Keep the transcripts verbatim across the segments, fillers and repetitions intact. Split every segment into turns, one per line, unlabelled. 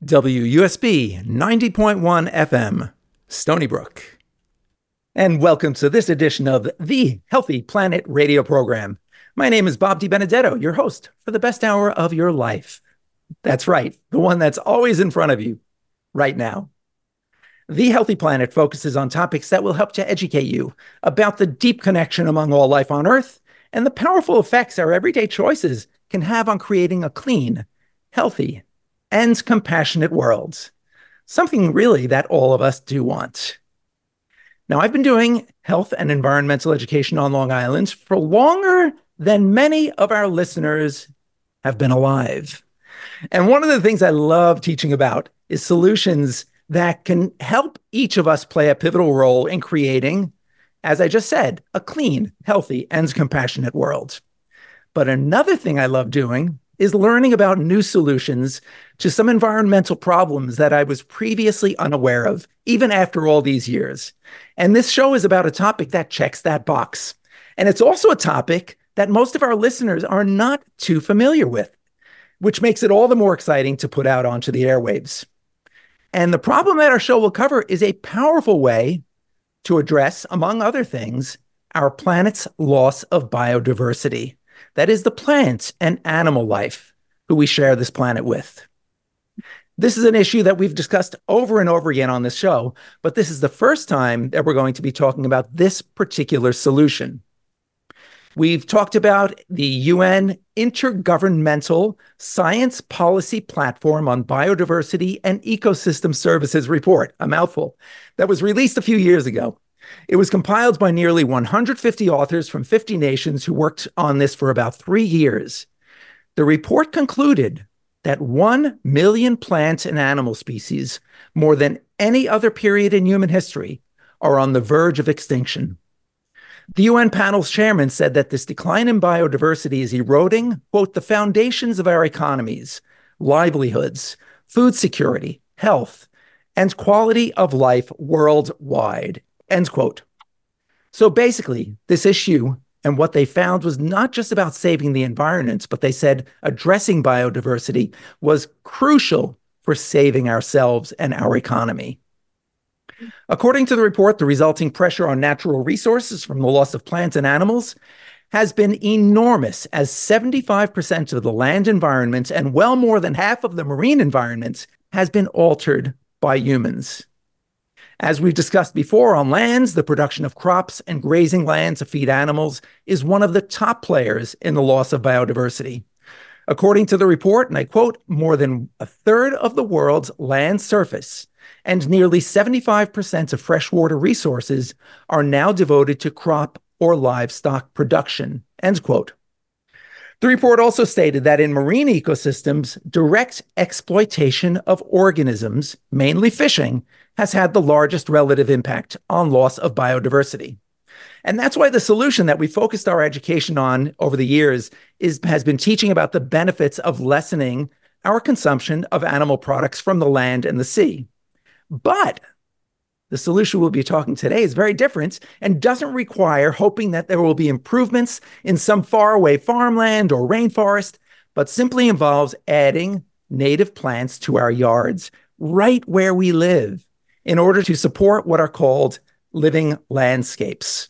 W U S B ninety point one F M, Stony Brook. And welcome to this edition of the Healthy Planet radio program. My name is Bob DiBenedetto, your host for the best hour of your life. That's right, the one that's always in front of you right now. The Healthy Planet focuses on topics that will help to educate you about the deep connection among all life on Earth and the powerful effects our everyday choices can have on creating a clean, healthy, and compassionate world. Something really that all of us do want. Now, I've been doing health and environmental education on Long Island for longer than many of our listeners have been alive. And one of the things I love teaching about is solutions that can help each of us play a pivotal role in creating, as I just said, a clean, healthy, and compassionate world. But another thing I love doing is learning about new solutions to some environmental problems that I was previously unaware of, even after all these years. And this show is about a topic that checks that box. And it's also a topic that most of our listeners are not too familiar with, which makes it all the more exciting to put out onto the airwaves. And the problem that our show will cover is a powerful way to address, among other things, our planet's loss of biodiversity. That is the plant and animal life who we share this planet with. This is an issue that we've discussed over and over again on this show, but this is the first time that we're going to be talking about this particular solution. We've talked about the U N Intergovernmental Science Policy Platform on Biodiversity and Ecosystem Services report, a mouthful, that was released a few years ago. It was compiled by nearly one hundred fifty authors from fifty nations who worked on this for about three years. The report concluded that one million plant and animal species, more than any other period in human history, are on the verge of extinction. The U N panel's chairman said that this decline in biodiversity is eroding, quote, the foundations of our economies, livelihoods, food security, health, and quality of life worldwide. End quote. So basically, this issue and what they found was not just about saving the environment, but they said addressing biodiversity was crucial for saving ourselves and our economy. According to the report, the resulting pressure on natural resources from the loss of plants and animals has been enormous, as seventy-five percent of the land environment and well more than half of the marine environment has been altered by humans. As we've discussed before, on lands, the production of crops and grazing land to feed animals is one of the top players in the loss of biodiversity. According to the report, and I quote, more than a third of the world's land surface and nearly seventy-five percent of freshwater resources are now devoted to crop or livestock production, end quote. The report also stated that in marine ecosystems, direct exploitation of organisms, mainly fishing, has had the largest relative impact on loss of biodiversity. And that's why the solution that we focused our education on over the years is, has been teaching about the benefits of lessening our consumption of animal products from the land and the sea. But the solution we'll be talking today is very different and doesn't require hoping that there will be improvements in some faraway farmland or rainforest, but simply involves adding native plants to our yards right where we live in order to support what are called living landscapes.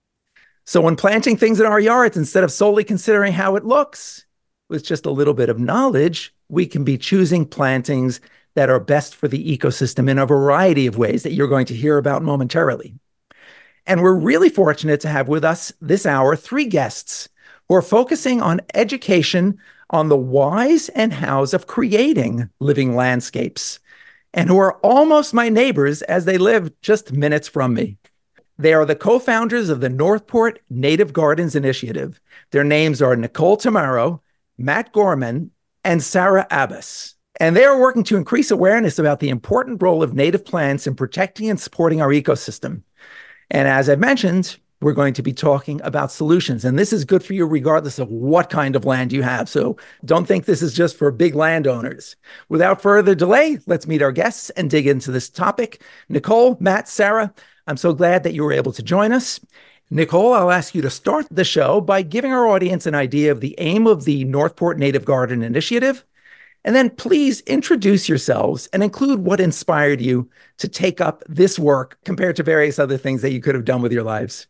So when planting things in our yards, instead of solely considering how it looks, with just a little bit of knowledge, we can be choosing plantings that are best for the ecosystem in a variety of ways that you're going to hear about momentarily. And we're really fortunate to have with us this hour three guests who are focusing on education on the whys and hows of creating living landscapes, and who are almost my neighbors as they live just minutes from me. They are the co-founders of the Northport Native Gardens Initiative. Their names are Nicole Tamaro, Matt Gorman, and Sarah Abbas. And they are working to increase awareness about the important role of native plants in protecting and supporting our ecosystem. And as I mentioned, we're going to be talking about solutions. And this is good for you regardless of what kind of land you have. So don't think this is just for big landowners. Without further delay, let's meet our guests and dig into this topic. Nicole, Matt, Sarah, I'm so glad that you were able to join us. Nicole, I'll ask you to start the show by giving our audience an idea of the aim of the Northport Native Garden Initiative, And then please introduce yourselves and include what inspired you to take up this work compared to various other things that you could have done with your lives.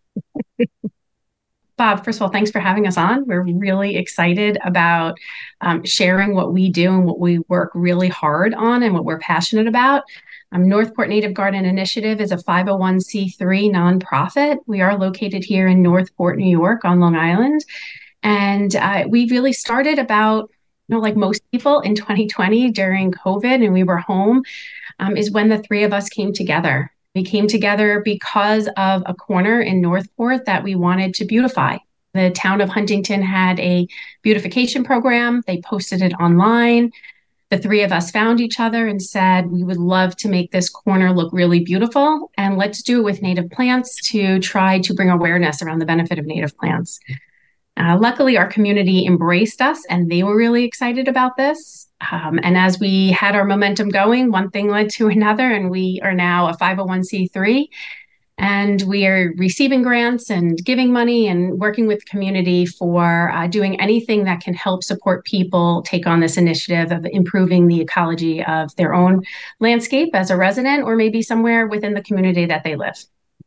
Bob, first of all, thanks for having us on. We're really excited about um, sharing what we do and what we work really hard on and what we're passionate about. Um, Northport Native Garden Initiative is a five oh one c three nonprofit. We are located here in Northport, New York on Long Island. And uh, we really started about, you know, like most people in twenty twenty during COVID and we were home, um, is when the three of us came together. We came together because of a corner in Northport that we wanted to beautify. The town of Huntington had a beautification program. They posted it online. The three of us found each other and said, we would love to make this corner look really beautiful. And let's do it with native plants to try to bring awareness around the benefit of native plants. Uh, luckily, our community embraced us and they were really excited about this. Um, and as we had our momentum going, one thing led to another, and we are now a five oh one c three. And we are receiving grants and giving money and working with the community for uh, doing anything that can help support people take on this initiative of improving the ecology of their own landscape as a resident or maybe somewhere within the community that they live.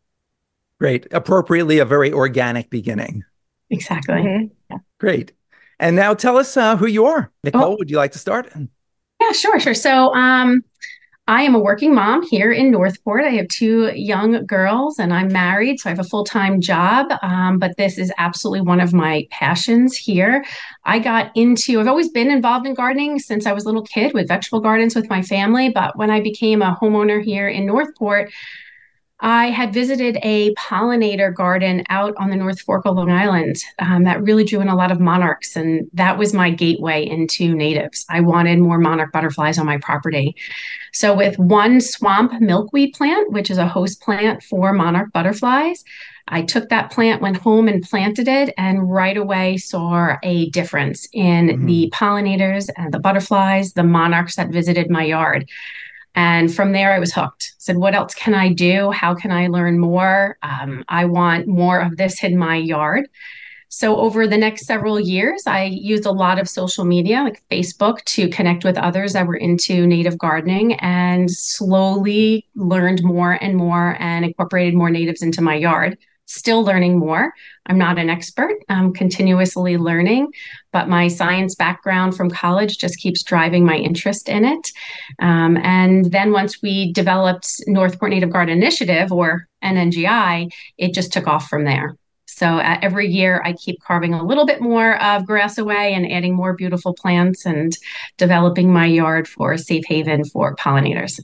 Great. Appropriately, a very organic beginning.
Exactly. Mm-hmm. Yeah.
Great. And now tell us uh, who you are. Nicole, oh. would you like to start?
Yeah, sure, sure. So um, I am a working mom here in Northport. I have two young girls and I'm married, so I have a full-time job. Um, but this is absolutely one of my passions here. I got into, I've always been involved in gardening since I was a little kid with vegetable gardens with my family. But when I became a homeowner here in Northport, I had visited a pollinator garden out on the North Fork of Long Island um, that really drew in a lot of monarchs. And that was my gateway into natives. I wanted more monarch butterflies on my property. So with one swamp milkweed plant, which is a host plant for monarch butterflies, I took that plant, went home and planted it, and right away saw a difference in mm-hmm. the pollinators and the butterflies, the monarchs that visited my yard. And from there, I was hooked. Said, what else can I do? How can I learn more? Um, I want more of this in my yard. So over the next several years, I used a lot of social media, like Facebook, to connect with others that were into native gardening and slowly learned more and more and incorporated more natives into my yard. Still learning more. I'm not an expert. I'm continuously learning, but my science background from college just keeps driving my interest in it. Um, and then once we developed Northport Native Garden Initiative, or N N G I, it just took off from there. So uh, every year I keep carving a little bit more of grass away and adding more beautiful plants and developing my yard for a safe haven for pollinators.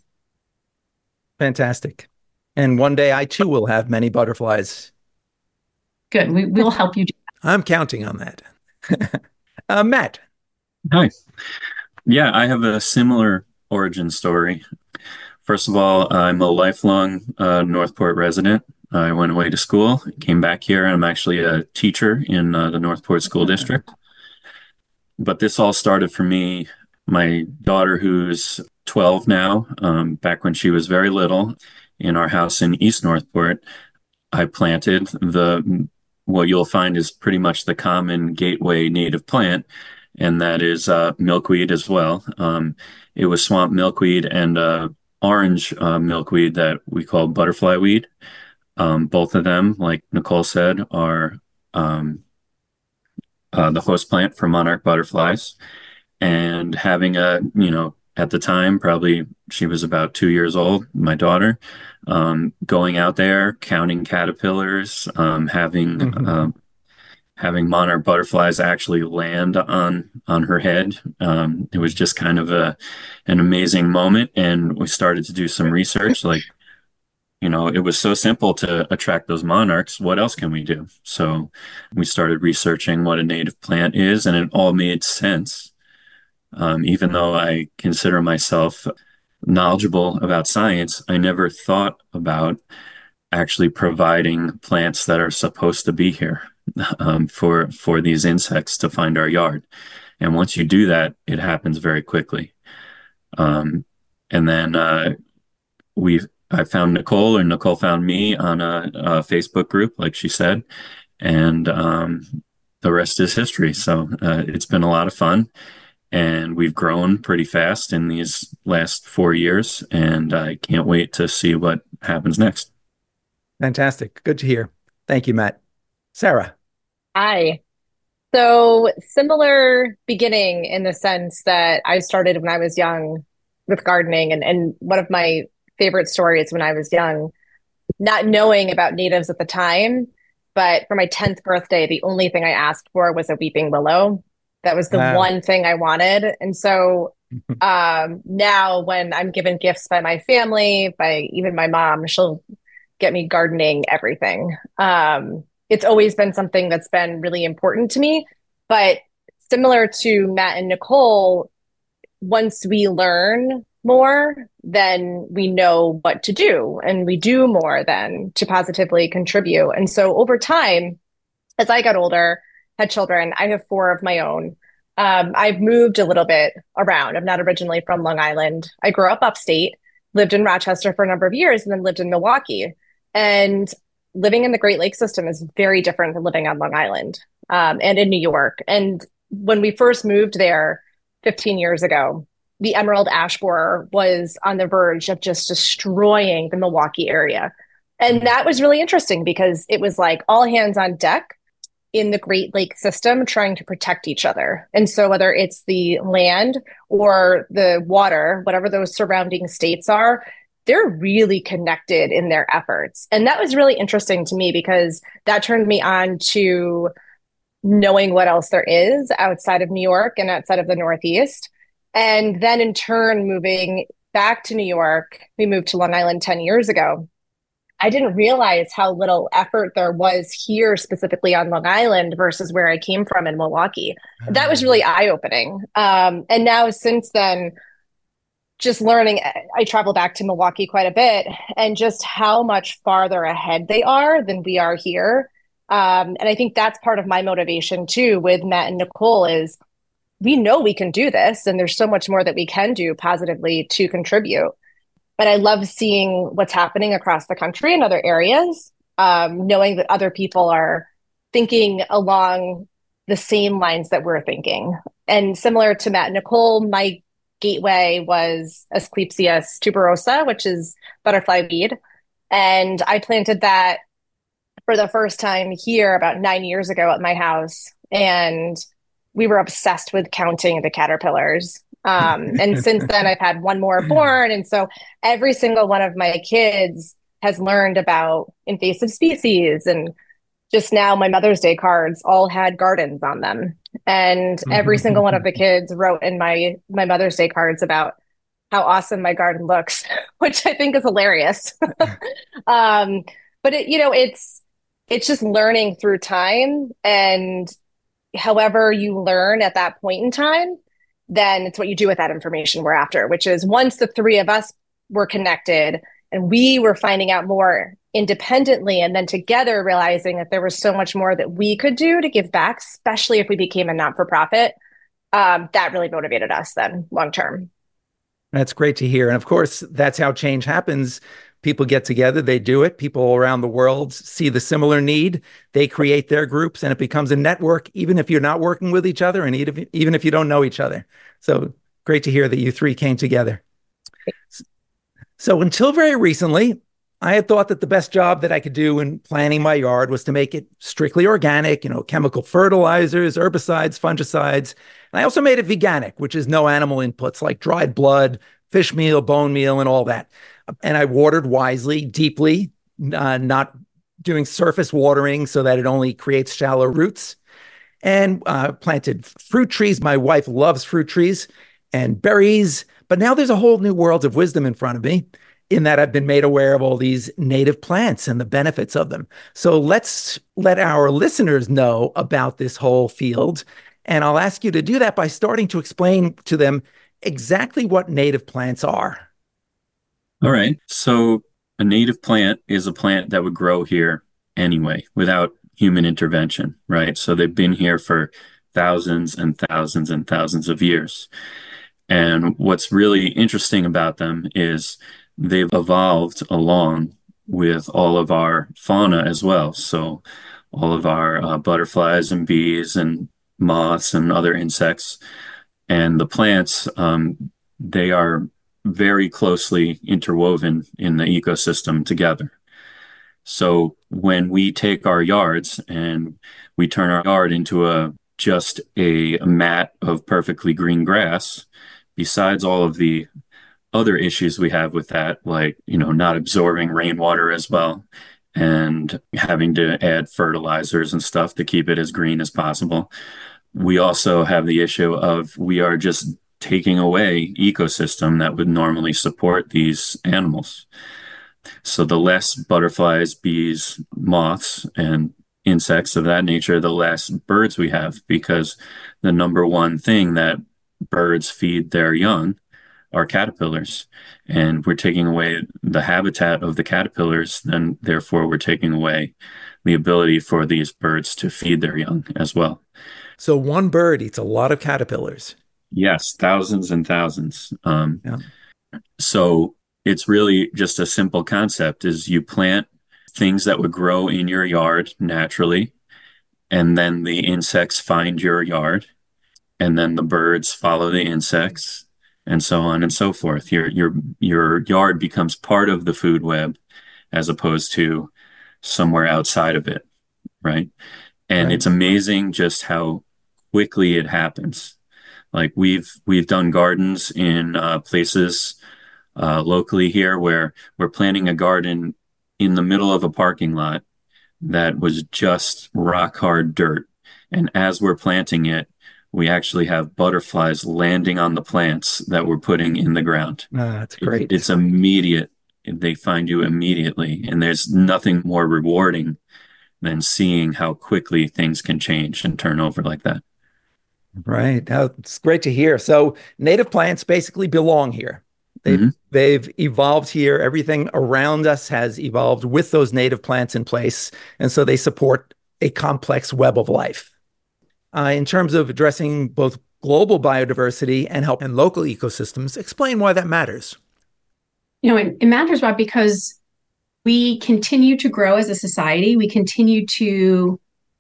Fantastic. And one day I too will have many butterflies.
Good. We will help you do
that. I'm counting on that. uh, Matt.
Hi. Yeah, I have a similar origin story. First of all, I'm a lifelong uh, Northport resident. I went away to school, came back here, and I'm actually a teacher in uh, the Northport School District. But this all started for me. My daughter, who's twelve now, um, back when she was very little, in our house in East Northport, I planted the, what you'll find is pretty much the common gateway native plant, and that is uh, milkweed as well. Um, it was swamp milkweed and uh, orange uh, milkweed that we call butterfly weed. Um, both of them, like Nicole said, are um, uh, the host plant for monarch butterflies. And having a, you know, at the time, probably she was about two years old, my daughter, um, going out there, counting caterpillars, um, having mm-hmm. um, having monarch butterflies actually land on on her head. Um, it was just kind of a an amazing moment. And we started to do some research, like, you know, it was so simple to attract those monarchs. What else can we do? So we started researching what a native plant is, and it all made sense. Um, even though I consider myself knowledgeable about science, I never thought about actually providing plants that are supposed to be here um, for for these insects to find our yard. And once you do that, it happens very quickly. Um, and then uh, we I found Nicole, or Nicole found me on a, a Facebook group, like she said, and um, the rest is history. So uh, it's been a lot of fun. And we've grown pretty fast in these last four years, and I can't wait to see what happens next.
Fantastic. Good to hear. Thank you, Matt. Sarah.
Hi. So similar beginning in the sense that I started when I was young with gardening, and, and one of my favorite stories when I was young, not knowing about natives at the time, but for my tenth birthday, the only thing I asked for was a weeping willow. That was the
Wow.
one thing I wanted. And so um, now when I'm given gifts by my family, by even my mom, she'll get me gardening everything. Um, it's always been something that's been really important to me. But similar to Matt and Nicole, once we learn more, then we know what to do, and we do more then to positively contribute. And so over time, as I got older, had children, I have four of my own. Um, I've moved a little bit around. I'm not originally from Long Island. I grew up upstate, lived in Rochester for a number of years, and then lived in Milwaukee. And living in the Great Lakes system is very different than living on Long Island um, and in New York. And when we first moved there fifteen years ago, the emerald ash borer was on the verge of just destroying the Milwaukee area. And that was really interesting because it was like all hands on deck in the Great Lake system trying to protect each other. And so whether it's the land or the water, whatever those surrounding states are, they're really connected in their efforts. And that was really interesting to me because that turned me on to knowing what else there is outside of New York and outside of the Northeast. And then in turn, moving back to New York, we moved to Long Island ten years ago. I didn't realize how little effort there was here, specifically on Long Island versus where I came from in Milwaukee. That was really eye-opening. Um, and now since then, just learning, I travel back to Milwaukee quite a bit, and just how much farther ahead they are than we are here. Um, and I think that's part of my motivation too with Matt and Nicole is we know we can do this, and there's so much more that we can do positively to contribute. But I love seeing what's happening across the country in other areas, um, knowing that other people are thinking along the same lines that we're thinking. And similar to Matt and Nicole, my gateway was Asclepias tuberosa, which is butterfly weed. And I planted that for the first time here about nine years ago at my house. And we were obsessed with counting the caterpillars. Um, and since then, I've had one more born. And so every single one of my kids has learned about invasive species. And just now, my Mother's Day cards all had gardens on them. And every single one of the kids wrote in my, my Mother's Day cards about how awesome my garden looks, which I think is hilarious. um, but, it, you know, it's it's just learning through time. And however you learn at that point in time, then it's what you do with that information we're after, which is once the three of us were connected and we were finding out more independently and then together realizing that there was so much more that we could do to give back, especially if we became a not-for-profit, um, that really motivated us then long term.
That's great to hear. And of course, that's how change happens. People get together, they do it. People around the world see the similar need. They create their groups and it becomes a network, even if you're not working with each other and even if you don't know each other. So great to hear that you three came together. So until very recently, I had thought that the best job that I could do in planning my yard was to make it strictly organic, you know, chemical fertilizers, herbicides, fungicides. And I also made it veganic, which is no animal inputs like dried blood, fish meal, bone meal, and all that. And I watered wisely, deeply, uh, not doing surface watering so that it only creates shallow roots. And uh, planted fruit trees. My wife loves fruit trees and berries. But now there's a whole new world of wisdom in front of me, in that I've been made aware of all these native plants and the benefits of them. So let's let our listeners know about this whole field. And I'll ask you to do that by starting to explain to them exactly what native plants are.
All right. So a native plant is a plant that would grow here anyway, without human intervention, right? So they've been here for thousands and thousands and thousands of years. And what's really interesting about them is they've evolved along with all of our fauna as well. So all of our uh, butterflies and bees and moths and other insects And the plants, um, they are very closely interwoven in the ecosystem together. So when we take our yards and we turn our yard into a just a, a mat of perfectly green grass, besides all of the other issues we have with that, like, you know, not absorbing rainwater as well and having to add fertilizers and stuff to keep it as green as possible. We also have the issue of we are just taking away ecosystem that would normally support these animals. So the less butterflies, bees, moths, and insects of that nature, the less birds we have, because the number one thing that birds feed their young are caterpillars. And we're taking away the habitat of the caterpillars, then therefore we're taking away the ability for these birds to feed their young as well.
So one bird eats a lot of caterpillars.
Yes, thousands and thousands. Um,
yeah.
So it's really just a simple concept is you plant things that would grow in your yard naturally, and then the insects find your yard, and then the birds follow the insects, and so on and so forth. Your your your yard becomes part of the food web as opposed to somewhere outside of it, right? And
right.
It's amazing just how quickly it happens. Like we've we've done gardens in uh, places uh, locally here where we're planting a garden in the middle of a parking lot that was just rock hard dirt. And as we're planting it, we actually have butterflies landing on the plants that we're putting in the ground.
Ah, that's great.
It, it's immediate. They find you immediately. And there's nothing more rewarding than seeing how quickly things can change and turn over like that.
Right. Now, it's great to hear. So native plants basically belong here. They've, mm-hmm. they've evolved here. Everything around us has evolved with those native plants in place. And so they support a complex web of life. Uh, in terms of addressing both global biodiversity and help and local ecosystems, explain why that matters.
You know, it, it matters, Rob, because we continue to grow as a society. We continue to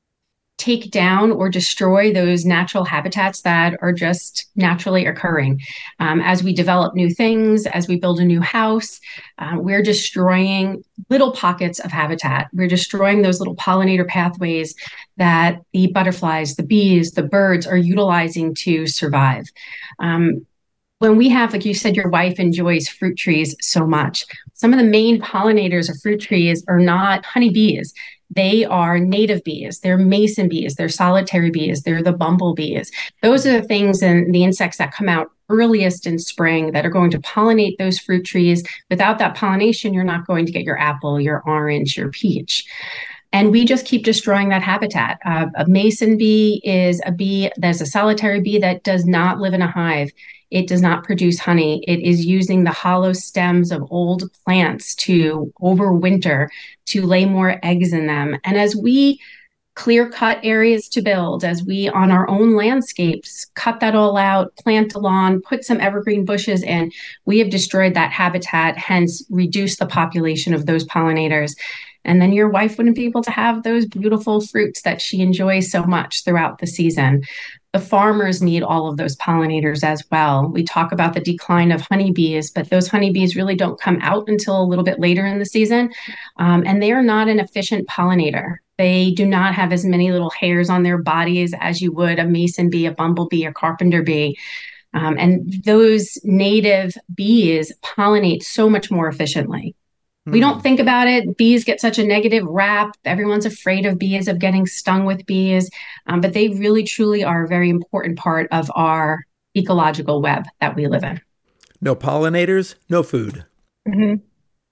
take down or destroy those natural habitats that are just naturally occurring. Um, as we develop new things, as we build a new house, uh, we're destroying little pockets of habitat. We're destroying those little pollinator pathways that the butterflies, the bees, the birds are utilizing to survive. Um, When we have, like you said, your wife enjoys fruit trees so much. Some of the main pollinators of fruit trees are not honeybees. They are native bees. They're mason bees. They're solitary bees. They're the bumblebees. Those are the things and the insects that come out earliest in spring that are going to pollinate those fruit trees. Without that pollination, you're not going to get your apple, your orange, your peach. And we just keep destroying that habitat. Uh, a mason bee is a bee that's a solitary bee that does not live in a hive. It does not produce honey. It is using the hollow stems of old plants to overwinter, to lay more eggs in them. And as we clear cut areas to build, as we on our own landscapes cut that all out, plant a lawn, put some evergreen bushes in, we have destroyed that habitat, hence reduced the population of those pollinators. And then your wife wouldn't be able to have those beautiful fruits that she enjoys so much throughout the season. The farmers need all of those pollinators as well. We talk about the decline of honeybees, but those honeybees really don't come out until a little bit later in the season. Um, and they are not an efficient pollinator. They do not have as many little hairs on their bodies as you would a mason bee, a bumblebee, a carpenter bee. Um, and those native bees pollinate so much more efficiently. We don't think about it. Bees get such a negative rap. Everyone's afraid of bees, of getting stung with bees. Um, but they really, truly are a very important part of our ecological web that we live in.
No pollinators, no food.
Mm-hmm.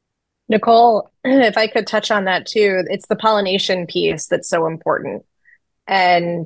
Nicole, if I could touch on that too, it's the pollination piece that's so important. And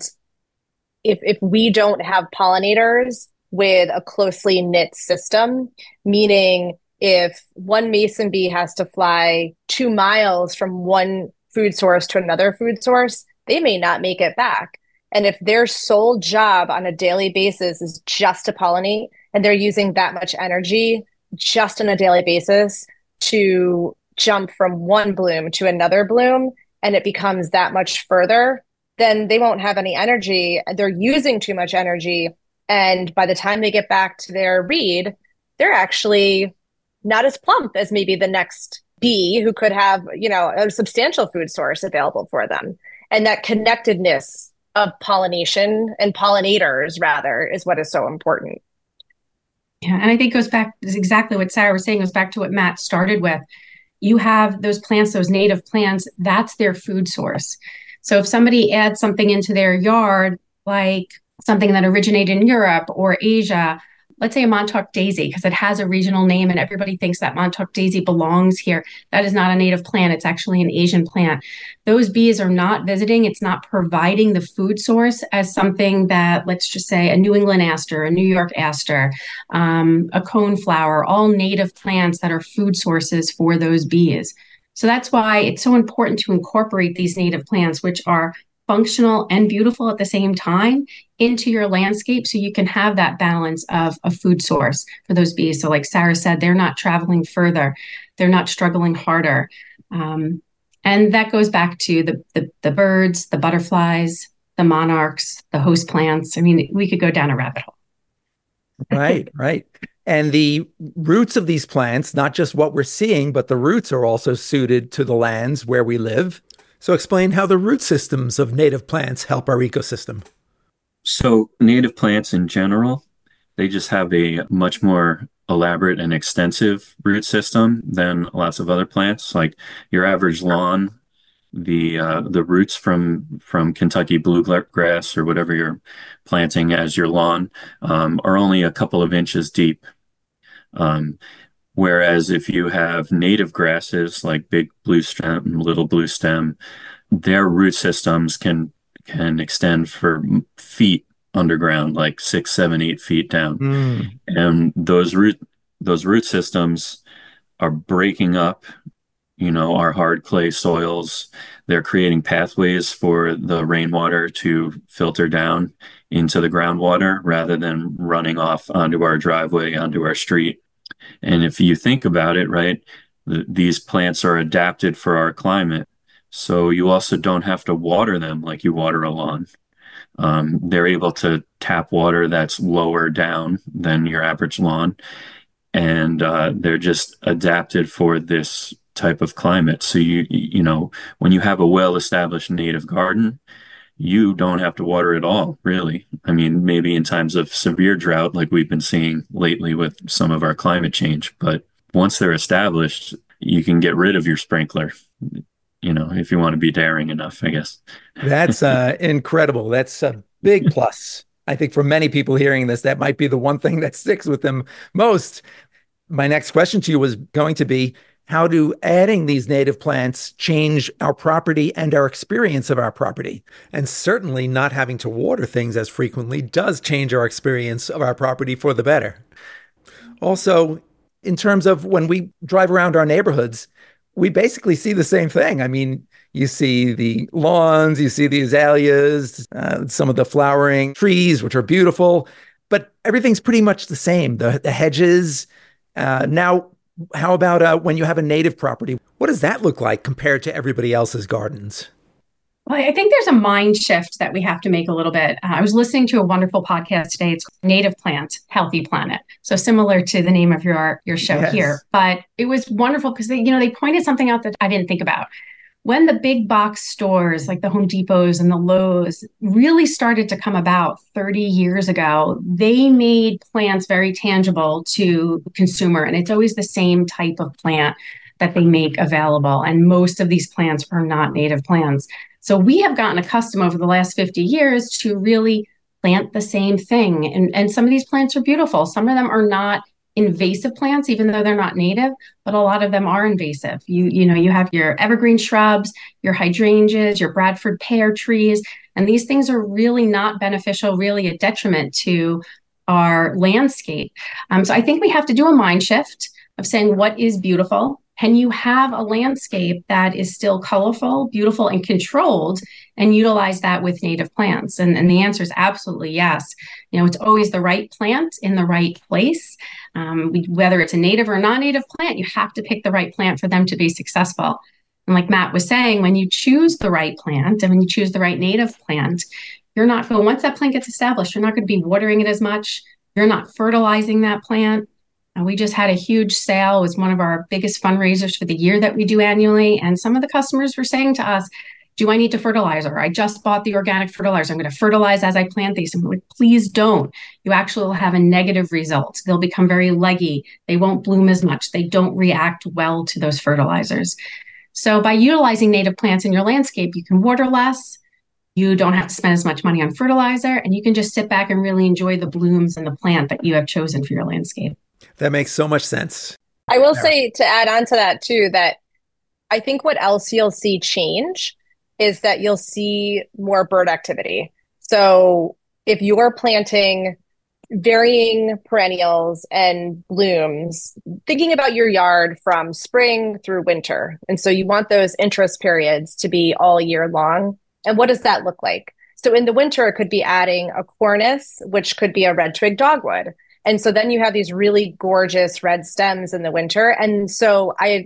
if if we don't have pollinators with a closely knit system, meaning if one mason bee has to fly two miles from one food source to another food source, they may not make it back. And if their sole job on a daily basis is just to pollinate, and they're using that much energy just on a daily basis to jump from one bloom to another bloom, and it becomes that much further, then they won't have any energy. They're using too much energy. And by the time they get back to their reed, they're actually not as plump as maybe the next bee who could have, you know, a substantial food source available for them. And that connectedness of pollination and pollinators, rather, is what is so important.
Yeah, and I think it goes back, is exactly what Sarah was saying, goes back to what Matt started with. You have those plants, those native plants, that's their food source. So if somebody adds something into their yard, like something that originated in Europe or Asia, let's say a Montauk daisy, because it has a regional name and everybody thinks that Montauk daisy belongs here. That is not a native plant. It's actually an Asian plant. Those bees are not visiting. It's not providing the food source as something that, let's just say, a New England aster, a New York aster, um, a coneflower, all native plants that are food sources for those bees. So that's why it's so important to incorporate these native plants, which are functional and beautiful at the same time, into your landscape so you can have that balance of a food source for those bees. So like Sarah said, they're not traveling further. They're not struggling harder. Um, and that goes back to the, the, the birds, the butterflies, the monarchs, the host plants. I mean, we could go down a rabbit hole.
Right, right. And the roots of these plants, not just what we're seeing, but the roots are also suited to the lands where we live. So explain how the root systems of native plants help our ecosystem.
So native plants in general, they just have a much more elaborate and extensive root system than lots of other plants. Like your average lawn, the uh, the roots from from Kentucky bluegrass or whatever you're planting as your lawn um, are only a couple of inches deep. Um, Whereas if you have native grasses like big blue stem, little blue stem, their root systems can can extend for feet underground, like six, seven, eight feet down. Mm. And those root those root systems are breaking up, you know, our hard clay soils. They're creating pathways for the rainwater to filter down into the groundwater rather than running off onto our driveway, onto our street. And if you think about it, right, th- these plants are adapted for our climate. So you also don't have to water them like you water a lawn. Um, they're able to tap water that's lower down than your average lawn. And uh, they're just adapted for this type of climate. So, you, you know, when you have a well-established native garden, you don't have to water at all, really. I mean, maybe in times of severe drought, like we've been seeing lately with some of our climate change. But once they're established, you can get rid of your sprinkler, you know, if you want to be daring enough, I guess.
That's uh, incredible. That's a big plus. I think for many people hearing this, that might be the one thing that sticks with them most. My next question to you was going to be, how do adding these native plants change our property and our experience of our property? And certainly not having to water things as frequently does change our experience of our property for the better. Also, in terms of when we drive around our neighborhoods, we basically see the same thing. I mean, you see the lawns, you see the azaleas, uh, some of the flowering trees, which are beautiful, but everything's pretty much the same. The, the hedges. Uh, now, how about uh, when you have a native property? What does that look like compared to everybody else's gardens?
Well, I think there's a mind shift that we have to make a little bit. Uh, I was listening to a wonderful podcast today. It's Native Plant, Healthy Planet. So similar to the name of your, your show yes. here. But it was wonderful because they, you know, they pointed something out that I didn't think about. When the big box stores like the Home Depots and the Lowe's really started to come about thirty years ago, they made plants very tangible to the consumer. And it's always the same type of plant that they make available. And most of these plants are not native plants. So we have gotten accustomed over the last fifty years to really plant the same thing. And, and some of these plants are beautiful. Some of them are not invasive plants, even though they're not native, but a lot of them are invasive. You, you know, you have your evergreen shrubs, your hydrangeas, your Bradford pear trees, and these things are really not beneficial, really a detriment to our landscape. Um, so I think we have to do a mind shift of saying what is beautiful. Can you have a landscape that is still colorful, beautiful, and controlled, and utilize that with native plants? And, and the answer is absolutely yes. You know, it's always the right plant in the right place. Um, we, whether it's a native or non-native plant, you have to pick the right plant for them to be successful. And like Matt was saying, when you choose the right plant and when you choose the right native plant, you're not, once that plant gets established, you're not going to be watering it as much. You're not fertilizing that plant. And we just had a huge sale. It was one of our biggest fundraisers for the year that we do annually. And some of the customers were saying to us, do I need to fertilize? Or I just bought the organic fertilizer. I'm going to fertilize as I plant these. I'm like, please don't. You actually will have a negative result. They'll become very leggy. They won't bloom as much. They don't react well to those fertilizers. So by utilizing native plants in your landscape, you can water less. You don't have to spend as much money on fertilizer, and you can just sit back and really enjoy the blooms and the plant that you have chosen for your landscape.
That makes so much sense.
I will say, to add on to that too, that I think what else you'll see change is that you'll see more bird activity. So if you're planting varying perennials and blooms, thinking about your yard from spring through winter. And so you want those interest periods to be all year long. And what does that look like? So in the winter, it could be adding a cornus, which could be a red twig dogwood. And so then you have these really gorgeous red stems in the winter. And so I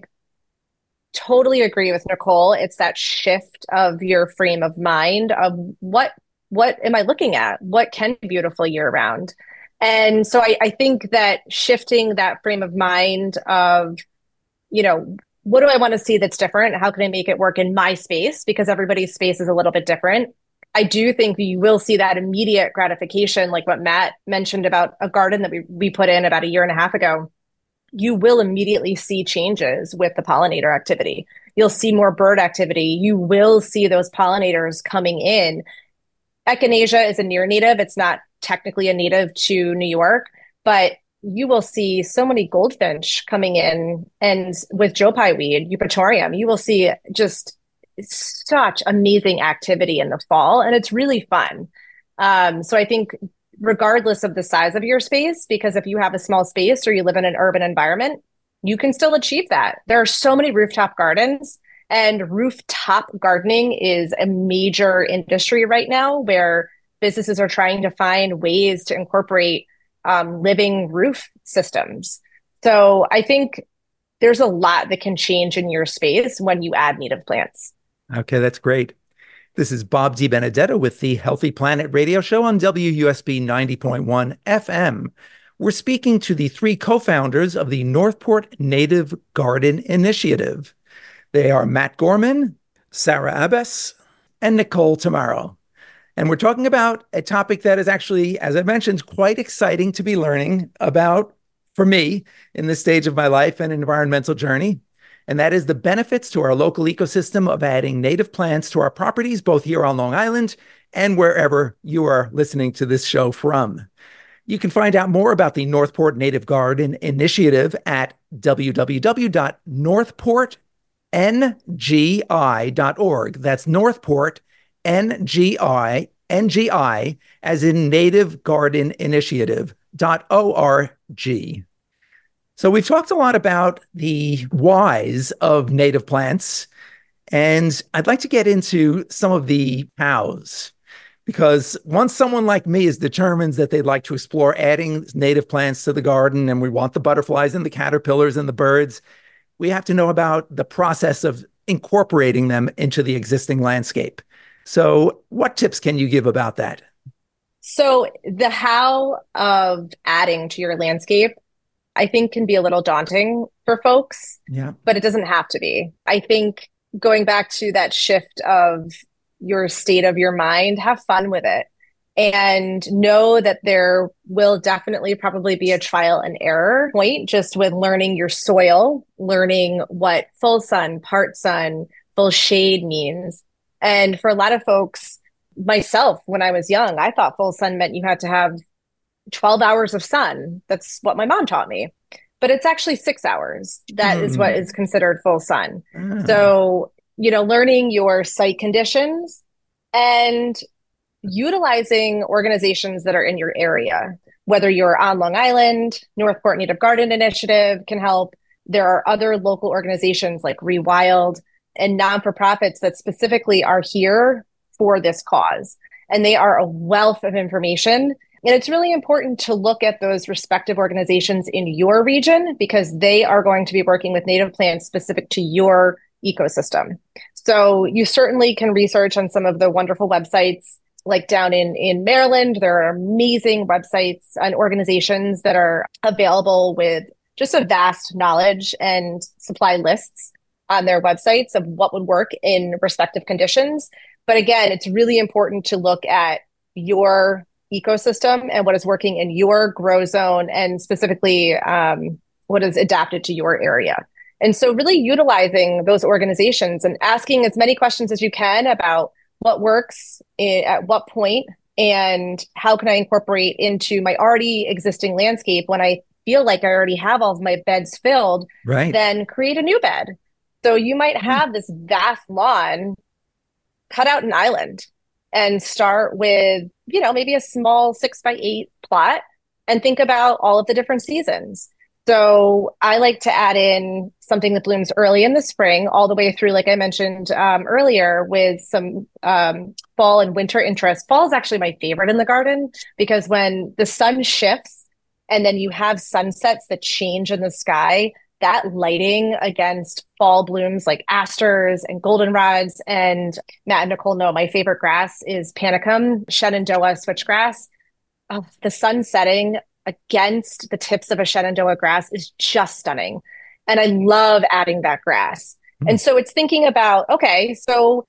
totally agree with Nicole. It's that shift of your frame of mind of what, what am I looking at? What can be beautiful year round? And so I, I think that shifting that frame of mind of, you know, what do I want to see that's different? How can I make it work in my space? Because everybody's space is a little bit different. I do think you will see that immediate gratification, like what Matt mentioned about a garden that we, we put in about a year and a half ago. You will immediately see changes with the pollinator activity. You'll see more bird activity. You will see those pollinators coming in. Echinacea is a near native. It's not technically a native to New York, but you will see so many goldfinch coming in. And with Joe Pye weed, Eupatorium, you will see just such amazing activity in the fall. And it's really fun. Um, so I think regardless of the size of your space, because if you have a small space or you live in an urban environment, you can still achieve that. There are so many rooftop gardens, and rooftop gardening is a major industry right now where businesses are trying to find ways to incorporate um, living roof systems. So I think there's a lot that can change in your space when you add native plants.
Okay, that's great. This is Bob DiBenedetto with the Healthy Planet Radio Show on W U S B ninety point one F M. We're speaking to the three co-founders of the Northport Native Garden Initiative. They are Matt Gorman, Sarah Abbas, and Nicole Tamaro. And we're talking about a topic that is actually, as I mentioned, quite exciting to be learning about for me in this stage of my life and environmental journey. And that is the benefits to our local ecosystem of adding native plants to our properties, both here on Long Island and wherever you are listening to this show from. You can find out more about the Northport Native Garden Initiative at w w w dot northport n g i dot org. That's Northport N G I, N G I, as in Native Garden Initiative, dot O R G. So we've talked a lot about the whys of native plants, and I'd like to get into some of the hows, because once someone like me is determined that they'd like to explore adding native plants to the garden, and we want the butterflies and the caterpillars and the birds, we have to know about the process of incorporating them into the existing landscape. So what tips can you give about that?
So the how of adding to your landscape, I think, can be a little daunting for folks,
yeah,
but it doesn't have to be. I think going back to that shift of your state of your mind, have fun with it and know that there will definitely probably be a trial and error point just with learning your soil, learning what full sun, part sun, full shade means. And for a lot of folks, myself, when I was young, I thought full sun meant you had to have twelve hours of sun. That's what my mom taught me. But it's actually six hours. That mm. is what is considered full sun. Mm. So, you know, learning your site conditions and utilizing organizations that are in your area, whether you're on Long Island, Northport Native Garden Initiative can help. There are other local organizations like Rewild and non-for-profits that specifically are here for this cause. And they are a wealth of information. And it's really important to look at those respective organizations in your region because they are going to be working with native plants specific to your ecosystem. So you certainly can research on some of the wonderful websites like down in, in Maryland, there are amazing websites and organizations that are available with just a vast knowledge and supply lists on their websites of what would work in respective conditions. But again, it's really important to look at your ecosystem and what is working in your grow zone, and specifically um, what is adapted to your area. And so really utilizing those organizations and asking as many questions as you can about what works in, at what point, and how can I incorporate into my already existing landscape when I feel like I already have all of my beds filled,
right?
Then create a new bed. So you might have this vast lawn, cut out an island and start with, you know, maybe a small six by eight plot and think about all of the different seasons. So I like to add in something that blooms early in the spring, all the way through, like I mentioned um, earlier, with some um, fall and winter interest. Fall is actually my favorite in the garden, because when the sun shifts and then you have sunsets that change in the sky, that lighting against fall blooms like asters and goldenrods, and Matt and Nicole know my favorite grass is panicum, Shenandoah switchgrass. Oh, the sun setting against the tips of a Shenandoah grass is just stunning. And I love adding that grass. Mm. And so it's thinking about, okay, so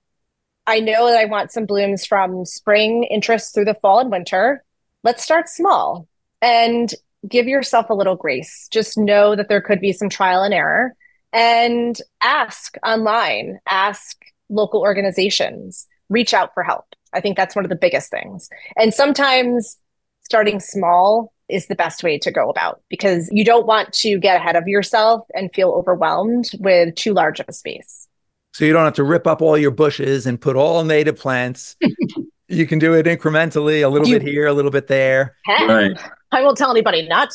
I know that I want some blooms from spring interest through the fall and winter. Let's start small and give yourself a little grace. Just know that there could be some trial and error, and ask online, ask local organizations, reach out for help. I think that's one of the biggest things. And sometimes starting small is the best way to go about, because you don't want to get ahead of yourself and feel overwhelmed with too large of a space.
So you don't have to rip up all your bushes and put all native plants. You can do it incrementally, a little you, bit here, a little bit there.
Heck, right. I won't tell anybody not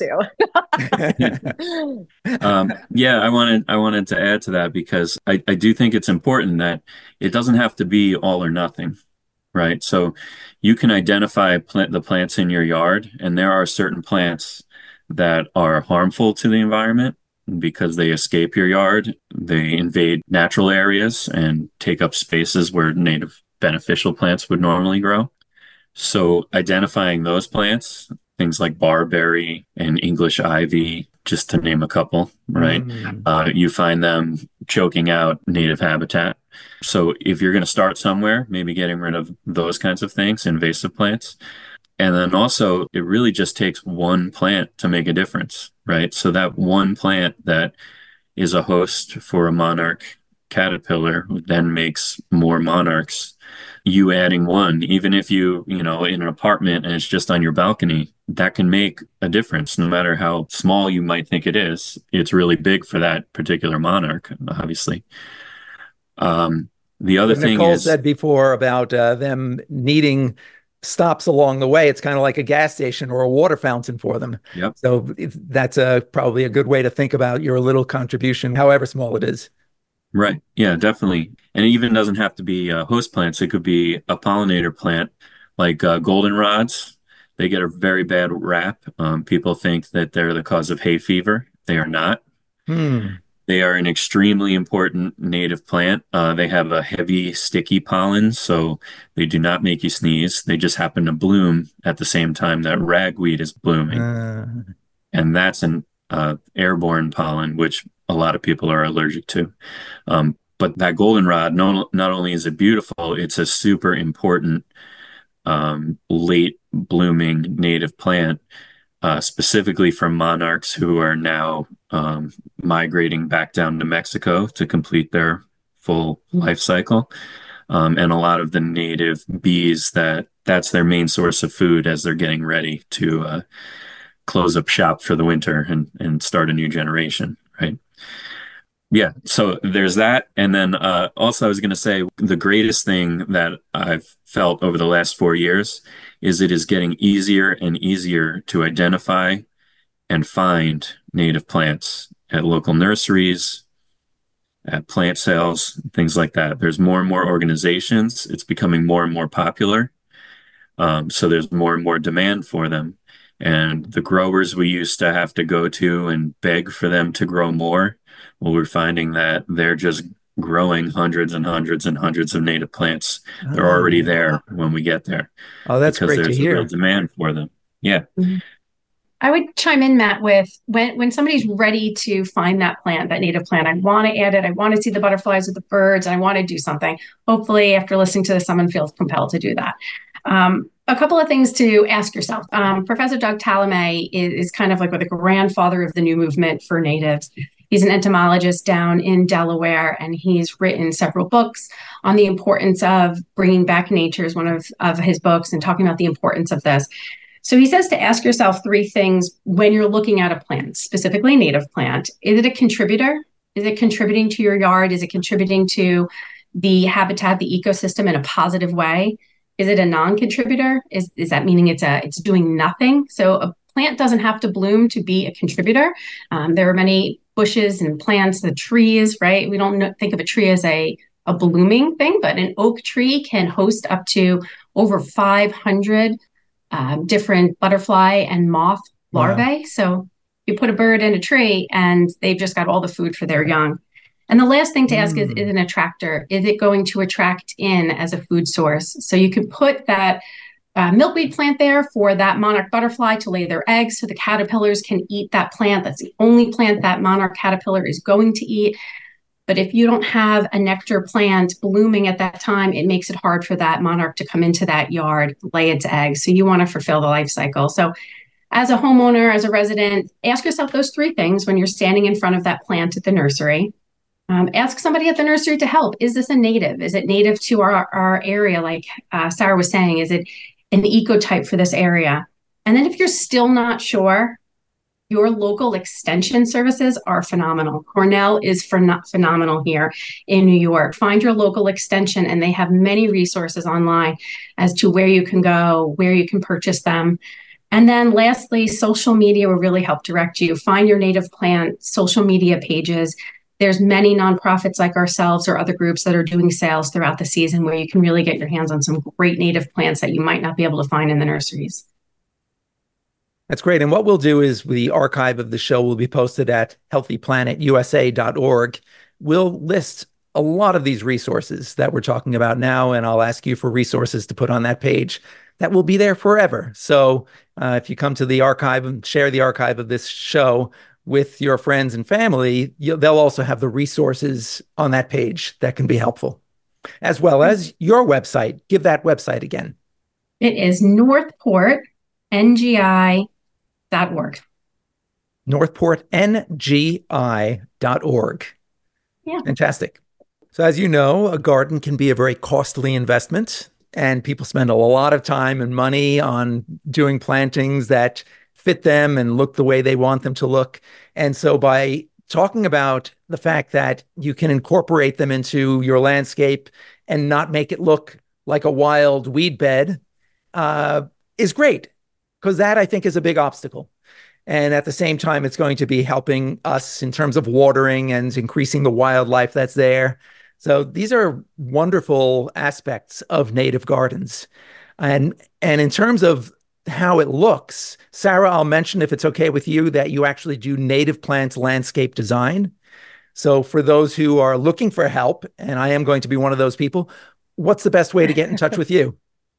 to. um, yeah, I wanted I wanted to add to that, because I, I do think it's important that it doesn't have to be all or nothing. Right. So you can identify plant, the plants in your yard, and there are certain plants that are harmful to the environment because they escape your yard. They invade natural areas and take up spaces where native beneficial plants would normally grow. So identifying those plants, things like barberry and English ivy, just to name a couple, right? Mm. Uh, you find them choking out native habitat. So if you're going to start somewhere, maybe getting rid of those kinds of things, invasive plants. And then also, it really just takes one plant to make a difference, right? So that one plant that is a host for a monarch caterpillar then makes more monarchs. You adding one, even if you, you know, in an apartment and it's just on your balcony, that can make a difference. No matter how small you might think it is, it's really big for that particular monarch, obviously. Um, the other thing
Nicole
is,
said before about uh, them needing stops along the way. It's kind of like a gas station or a water fountain for them.
Yep.
So that's a, probably a good way to think about your little contribution, however small it is.
Right. Yeah, definitely. And it even doesn't have to be uh, host plants. It could be a pollinator plant like uh, goldenrods. They get a very bad rap. Um, people think that they're the cause of hay fever. They are not.
Hmm.
They are an extremely important native plant. Uh, they have a heavy, sticky pollen, so they do not make you sneeze. They just happen to bloom at the same time that ragweed is blooming.
Uh.
And that's an uh, airborne pollen, which a lot of people are allergic to. Um, but that goldenrod, no, not only is it beautiful, it's a super important um, late blooming native plant. Uh, specifically for monarchs who are now um, migrating back down to Mexico to complete their full life cycle. Um, and a lot of the native bees, that that's their main source of food as they're getting ready to uh, close up shop for the winter and, and start a new generation, right? Yeah, so there's that. And then uh, also I was going to say the greatest thing that I've felt over the last four years is it is getting easier and easier to identify and find native plants at local nurseries, at plant sales, things like that. There's more and more organizations. It's becoming more and more popular. Um, so there's more and more demand for them. And the growers we used to have to go to and beg for them to grow more, well, we're finding that they're just growing hundreds and hundreds and hundreds of native plants. They're
Oh,
already there when we get there
oh, that's
because
great to
there's a real
hear.
demand for them. Yeah.
I would chime in, Matt, with when, when somebody's ready to find that plant, that native plant, I want to add it, I want to see the butterflies or the birds, and I want to do something. Hopefully, after listening to this, someone feels compelled to do that. Um, a couple of things to ask yourself. Um, Professor Doug Tallamy is, is kind of like the grandfather of the new movement for natives. He's an entomologist down in Delaware, and he's written several books on the importance of bringing back nature is one of, of his books, and talking about the importance of this. So he says to ask yourself three things when you're looking at a plant, specifically a native plant. Is it a contributor? Is it contributing to your yard? Is it contributing to the habitat, the ecosystem in a positive way? Is it a non-contributor? Is, is that meaning it's a it's doing nothing? So a plant doesn't have to bloom to be a contributor. Um, there are many bushes and plants, the trees, right? We don't know, think of a tree as a, a blooming thing, but an oak tree can host up to over five hundred Um, different butterfly and moth larvae. Wow. So you put a bird in a tree and they've just got all the food for their young. And the last thing to ask mm. is, is an attractor. Is it going to attract in as a food source? So you can put that uh, milkweed plant there for that monarch butterfly to lay their eggs so the caterpillars can eat that plant. That's the only plant that monarch caterpillar is going to eat. But if you don't have a nectar plant blooming at that time, it makes it hard for that monarch to come into that yard, lay its eggs. So you want to fulfill the life cycle. So as a homeowner, as a resident, ask yourself those three things when you're standing in front of that plant at the nursery. Um, ask somebody at the nursery to help. Is this a native? Is it native to our, our area? Like uh, Sarah was saying, is it an ecotype for this area? And then if you're still not sure, your local extension services are phenomenal. Cornell is phen- phenomenal here in New York. Find your local extension, and they have many resources online as to where you can go, where you can purchase them. And then lastly, social media will really help direct you. Find your native plant social media pages. There's many nonprofits like ourselves or other groups that are doing sales throughout the season where you can really get your hands on some great native plants that you might not be able to find in the nurseries.
That's great. And what we'll do is the archive of the show will be posted at healthy planet U S A dot org. We'll list a lot of these resources that we're talking about now, and I'll ask you for resources to put on that page that will be there forever. So uh, if you come to the archive and share the archive of this show with your friends and family, you, they'll also have the resources on that page that can be helpful, as well as your website. Give that website again.
It is Northport N G I dot org.
Northport N G I dot org.
Yeah.
Fantastic. So as you know, a garden can be a very costly investment, and people spend a lot of time and money on doing plantings that fit them and look the way they want them to look. And so by talking about the fact that you can incorporate them into your landscape and not make it look like a wild weed bed uh, is great. Because that, I think, is a big obstacle. And at the same time, it's going to be helping us in terms of watering and increasing the wildlife that's there. So these are wonderful aspects of native gardens. And, and in terms of how it looks, Sarah, I'll mention, if it's okay with you, that you actually do native plant landscape design. So for those who are looking for help, and I am going to be one of those people, what's the best way to get in touch with you?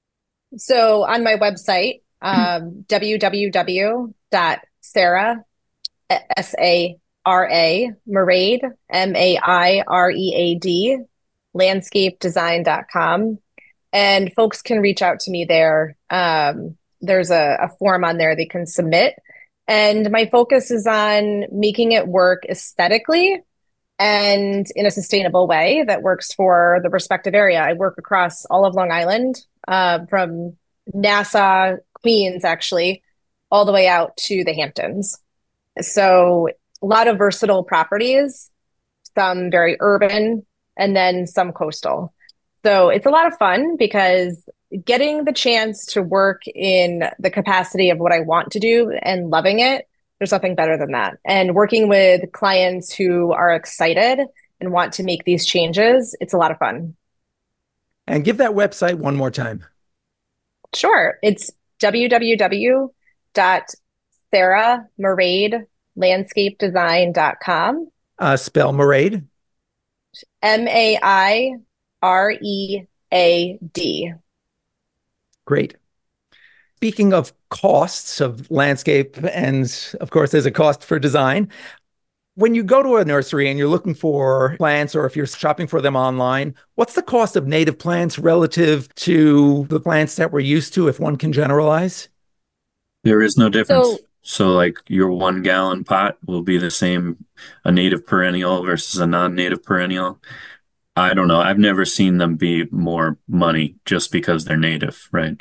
So on my website, Um, w w w dot sarah, S A R A, Maread, M A I R E A D, landscape design dot com. And folks can reach out to me there. Um, there's a, a form on there they can submit. And my focus is on making it work aesthetically and in a sustainable way that works for the respective area. I work across all of Long Island, uh, from Nassau, Queens, actually, all the way out to the Hamptons. So a lot of versatile properties, some very urban, and then some coastal. So it's a lot of fun because getting the chance to work in the capacity of what I want to do and loving it, there's nothing better than that. And working with clients who are excited and want to make these changes, it's a lot of fun.
And give that website one more time.
Sure. It's w w w dot sarah maread landscape design dot com.
Uh, spell Maread.
M A I R E A D.
Great. Speaking of costs of landscape, and of course, there's a cost for design. When you go to a nursery and you're looking for plants, or if you're shopping for them online, what's the cost of native plants relative to the plants that we're used to, if one can generalize?
There is no difference.
So,
So, like your one gallon pot will be the same, a native perennial versus a non-native perennial. I don't know. I've never seen them be more money just because they're native, right?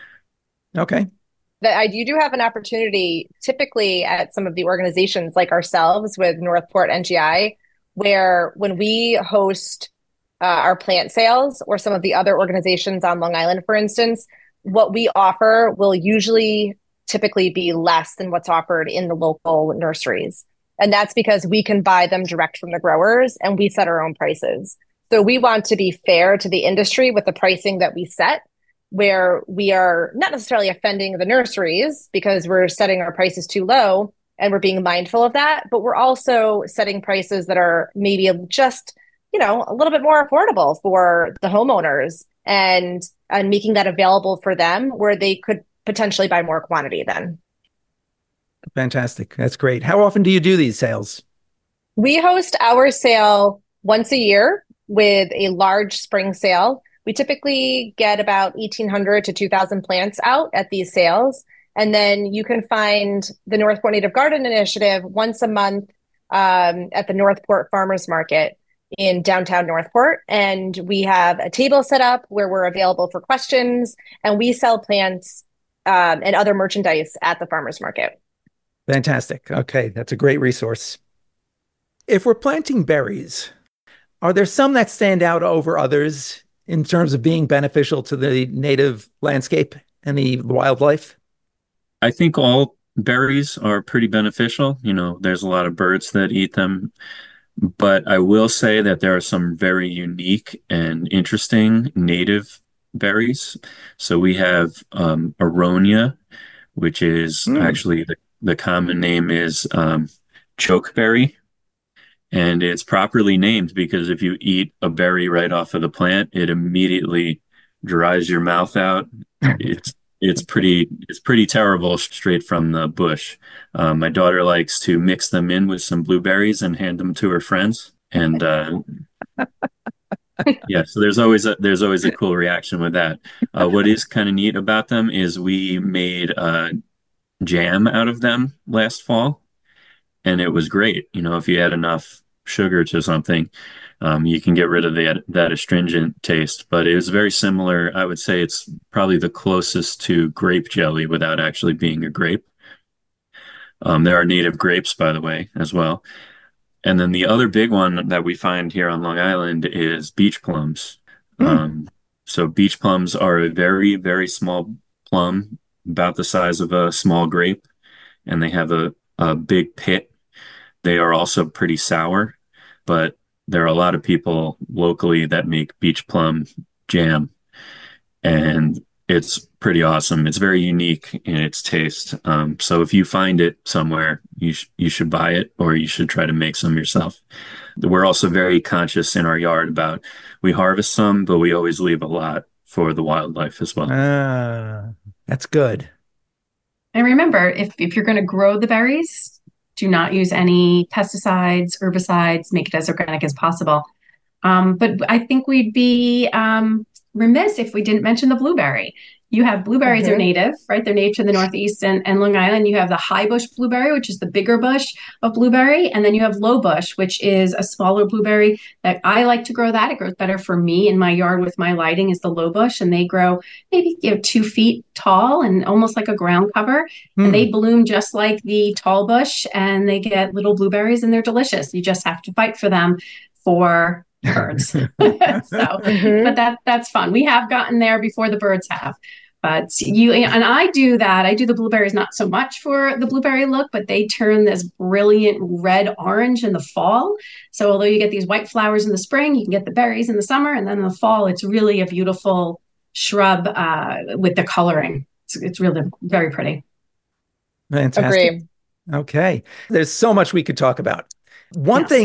Okay.
that I you do have an opportunity typically at some of the organizations like ourselves with Northport N G I, where when we host uh, our plant sales or some of the other organizations on Long Island, for instance, what we offer will usually typically be less than what's offered in the local nurseries. And that's because we can buy them direct from the growers and we set our own prices. So we want to be fair to the industry with the pricing that we set, where we are not necessarily offending the nurseries because we're setting our prices too low and we're being mindful of that, but we're also setting prices that are maybe just, you know, a little bit more affordable for the homeowners and and making that available for them where they could potentially buy more quantity then.
Fantastic. That's great. How often do you do these sales?
We host our sale once a year with a large spring sale. We typically get about eighteen hundred to two thousand plants out at these sales. And then you can find the Northport Native Garden Initiative once a month um, at the Northport Farmers Market in downtown Northport. And we have a table set up where we're available for questions, and we sell plants um, and other merchandise at the farmers market.
Fantastic. Okay, that's a great resource. If we're planting berries, are there some that stand out over others in terms of being beneficial to the native landscape and the wildlife?
I think all berries are pretty beneficial. You know, there's a lot of birds that eat them, but I will say that there are some very unique and interesting native berries. So we have um, aronia, which is
Mm.
actually the, the common name is um, chokeberry. And it's properly named because if you eat a berry right off of the plant, it immediately dries your mouth out. It's it's pretty it's pretty terrible straight from the bush. Um, my daughter likes to mix them in with some blueberries and hand them to her friends. And uh, yeah, so there's always a there's always a cool reaction with that. Uh, what is kind of neat about them is we made uh, jam out of them last fall, and it was great. You know, if you add enough sugar to something, um, you can get rid of that that astringent taste. But it was very similar. I would say it's probably the closest to grape jelly without actually being a grape. Um, there are native grapes, by the way, as well. And then the other big one that we find here on Long Island is beach plums.
Mm.
Um, so beach plums are a very, very small plum, about the size of a small grape, and they have a, a big pit. They are also pretty sour, but there are a lot of people locally that make beach plum jam, and it's pretty awesome. It's very unique in its taste. Um, so if you find it somewhere, you sh- you should buy it, or you should try to make some yourself. We're also very conscious in our yard about we harvest some, but we always leave a lot for the wildlife as well.
Ah, that's good.
And remember, if, if you're going to grow the berries, do not use any pesticides, herbicides, make it as organic as possible. Um, but I think we'd be um, remiss if we didn't mention the blueberry. You have blueberries
Mhm.
are native, right? They're native to the Northeast and, and Long Island. You have the high bush blueberry, which is the bigger bush of blueberry. And then you have low bush, which is a smaller blueberry that I like to grow that. It grows better for me in my yard with my lighting is the low bush. And they grow maybe you know, two feet tall and almost like a ground cover.
Hmm.
And they bloom just like the tall bush and they get little blueberries and they're delicious. You just have to fight for them for birds. so,
Mhm.
but that that's fun. We have gotten there before the birds have. But you and I do that. I do the blueberries not so much for the blueberry look, but they turn this brilliant red orange in the fall. So although you get these white flowers in the spring, you can get the berries in the summer, and then in the fall, it's really a beautiful shrub uh, with the coloring. It's, it's really very pretty.
Fantastic.
Agree.
Okay. There's so much we could talk about. One
Yes.
thing that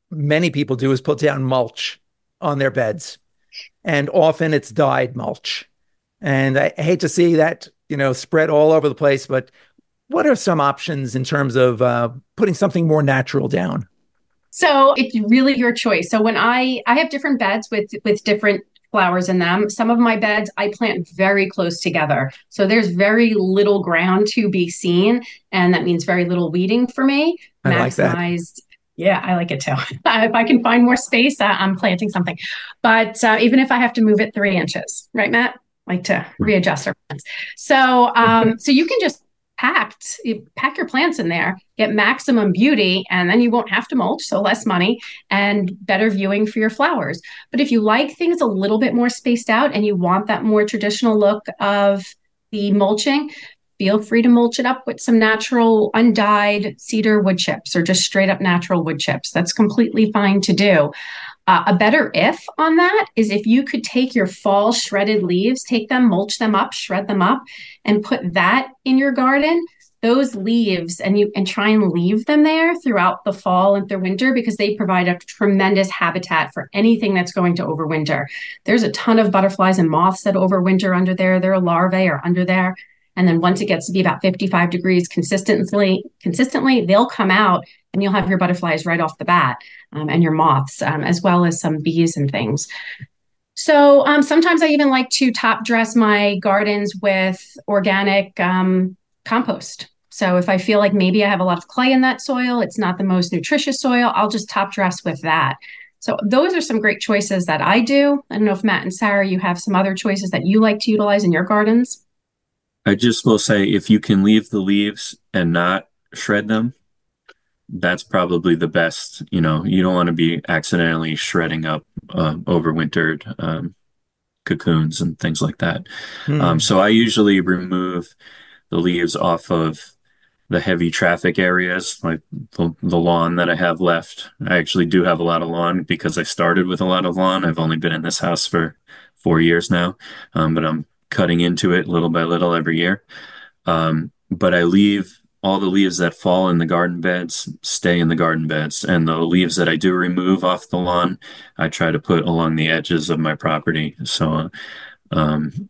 many people do is put down mulch on their beds. And often it's dyed mulch. And I hate to see that, you know, spread all over the place, but what are some options in terms of uh, putting something more natural down?
So it's really your choice. So when I I have different beds with with different flowers in them. Some of my beds I plant very close together. So there's very little ground to be seen. And that means very little weeding for me.
I like that.
Maximized. Yeah, I like it too. If I can find more space, uh, I'm planting something. But uh, even if I have to move it three inches, right, Matt? Like to readjust our plants. So, um, so you can just packed, you pack your plants in there, get maximum beauty, and then you won't have to mulch, so less money and better viewing for your flowers. But if you like things a little bit more spaced out and you want that more traditional look of the mulching, feel free to mulch it up with some natural undyed cedar wood chips or just straight up natural wood chips. That's completely fine to do. Uh, a better if on that is if you could take your fall shredded leaves, take them, mulch them up, shred them up, and put that in your garden. Those leaves, and you and try and leave them there throughout the fall and through winter because they provide a tremendous habitat for anything that's going to overwinter. There's a ton of butterflies and moths that overwinter under there. Their larvae are under there. And then once it gets to be about fifty-five degrees consistently, consistently, they'll come out and you'll have your butterflies right off the bat um, and your moths, um, as well as some bees and things. So um, sometimes I even like to top dress my gardens with organic um, compost. So if I feel like maybe I have a lot of clay in that soil, it's not the most nutritious soil, I'll just top dress with that. So those are some great choices that I do. I don't know if Matt and Sarah, you have some other choices that you like to utilize in your gardens.
I just will say, if you can leave the leaves and not shred them, that's probably the best. You know, you don't want to be accidentally shredding up uh, overwintered um, cocoons and things like that. Hmm. Um, so I usually remove the leaves off of the heavy traffic areas, like the, the lawn that I have left. I actually do have a lot of lawn because I started with a lot of lawn. I've only been in this house for four years now, um, but I'm cutting into it little by little every year. Um, but I leave all the leaves that fall in the garden beds, stay in the garden beds. And the leaves that I do remove off the lawn, I try to put along the edges of my property. So, um,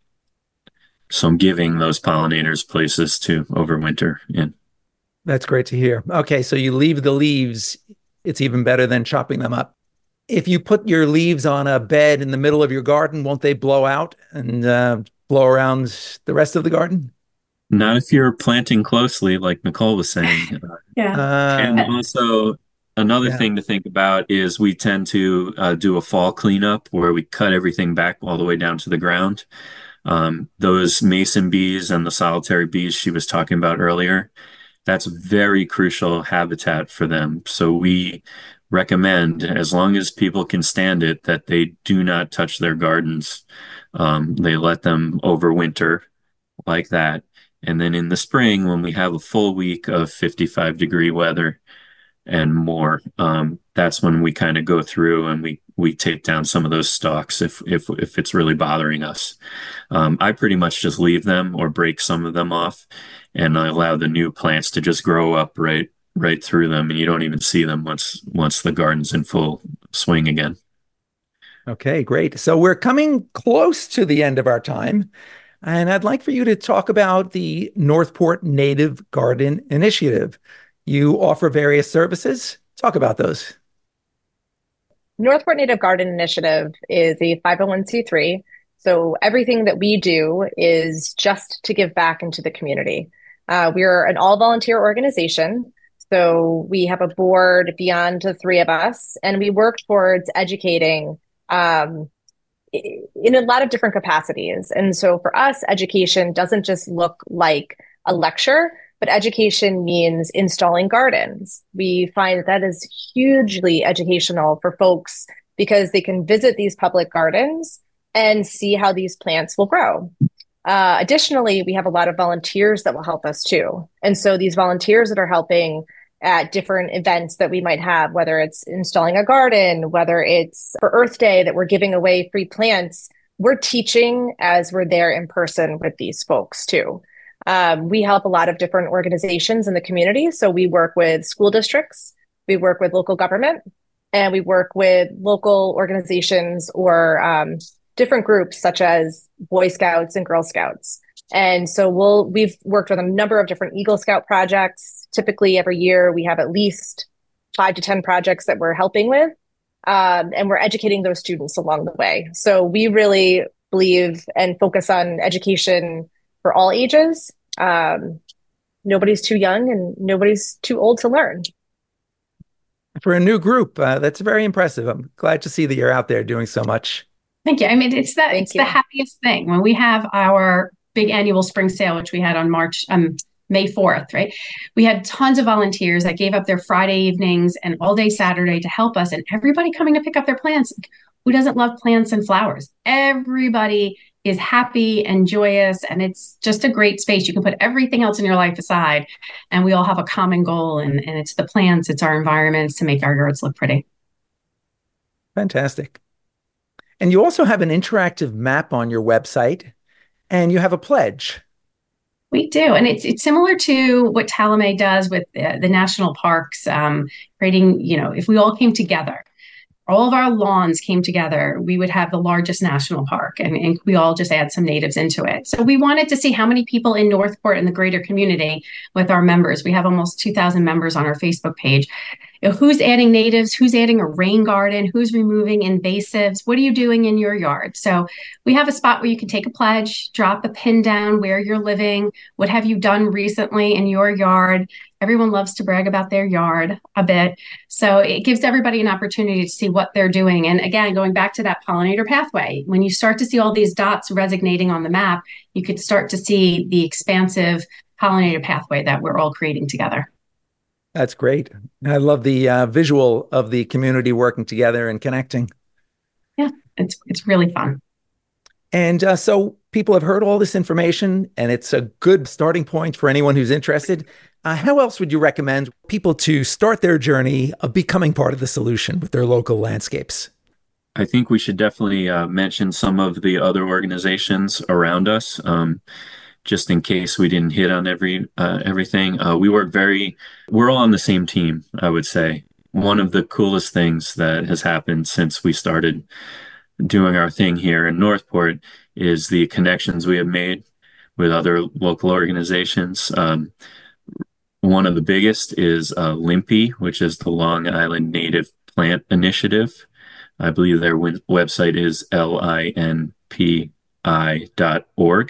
so I'm giving those pollinators places to overwinter in.
That's great to hear. Okay, so you leave the leaves. It's even better than chopping them up. If you put your leaves on a bed in the middle of your garden, won't they blow out and uh, blow around the rest of the garden?
Not if you're planting closely, like Nicole was saying.
Yeah.
Uh, and also, another
yeah.
thing to think about is we tend to uh, do a fall cleanup where we cut everything back all the way down to the ground. Um, those mason bees and the solitary bees she was talking about earlier, that's very crucial habitat for them. So we recommend, as long as people can stand it, that they do not touch their gardens. Um, they let them overwinter like that. And then in the spring, when we have a full week of fifty-five degree weather and more, um, that's when we kind of go through and we we take down some of those stalks if if if it's really bothering us. Um, I pretty much just leave them or break some of them off, and I allow the new plants to just grow up right right through them, and you don't even see them once once the garden's in full swing again.
Okay, great. So we're coming close to the end of our time. And I'd like for you to talk about the Northport Native Garden Initiative. You offer various services. Talk about those.
Northport Native Garden Initiative is a five oh one c three. So everything that we do is just to give back into the community. Uh, we're an all-volunteer organization. So we have a board beyond the three of us, and we work towards educating um, in a lot of different capacities. And so for us, education doesn't just look like a lecture, but education means installing gardens. We find that is hugely educational for folks because they can visit these public gardens and see how these plants will grow. Uh, additionally, we have a lot of volunteers that will help us too. And so these volunteers that are helping at different events that we might have, whether it's installing a garden, whether it's for Earth Day that we're giving away free plants, we're teaching as we're there in person with these folks too. Um, we help a lot of different organizations in the community. So we work with school districts, we work with local government, and we work with local organizations or um, different groups such as Boy Scouts and Girl Scouts. And so we'll, we've worked with a number of different Eagle Scout projects. Typically every year we have at least five to ten projects that we're helping with. Um, and we're educating those students along the way. So we really believe and focus on education for all ages. Um, nobody's too young and nobody's too old to learn.
For a new group, uh, that's very impressive. I'm glad to see that you're out there doing so much.
Thank you. I mean, it's that it's you. the happiest thing when we have our big annual spring sale, which we had on March, um, May fourth, right? We had tons of volunteers that gave up their Friday evenings and all day Saturday to help us, and everybody coming to pick up their plants. Who doesn't love plants and flowers? Everybody is happy and joyous, and it's just a great space. You can put everything else in your life aside, and we all have a common goal, and, and it's the plants, it's our environments to make our yards look pretty.
Fantastic. And you also have an interactive map on your website, and you have a pledge.
We do. And it's it's similar to what Talamay does with the, the national parks, um, creating, you know, if we all came together, all of our lawns came together, we would have the largest national park, and, and we all just add some natives into it. So we wanted to see how many people in Northport and the greater community with our members. We have almost two thousand members on our Facebook page. You know, who's adding natives? Who's adding a rain garden? Who's removing invasives? What are you doing in your yard? So we have a spot where you can take a pledge, drop a pin down where you're living. What have you done recently in your yard? Everyone loves to brag about their yard a bit. So it gives everybody an opportunity to see what they're doing. And again, going back to that pollinator pathway, when you start to see all these dots resonating on the map, you could start to see the expansive pollinator pathway that we're all creating together.
That's great. I love the uh, visual of the community working together and connecting.
Yeah, it's it's really fun.
And uh, so people have heard all this information, and it's a good starting point for anyone who's interested. Uh, how else would you recommend people to start their journey of becoming part of the solution with their local landscapes?
I think we should definitely uh, mention some of the other organizations around us. Um, just in case we didn't hit on every uh, everything. Uh, we work very, we're all on the same team, I would say. One of the coolest things that has happened since we started doing our thing here in Northport is the connections we have made with other local organizations. Um, one of the biggest is uh, LIMPI, which is the Long Island Native Plant Initiative. I believe their w- website is L I N P I dot org.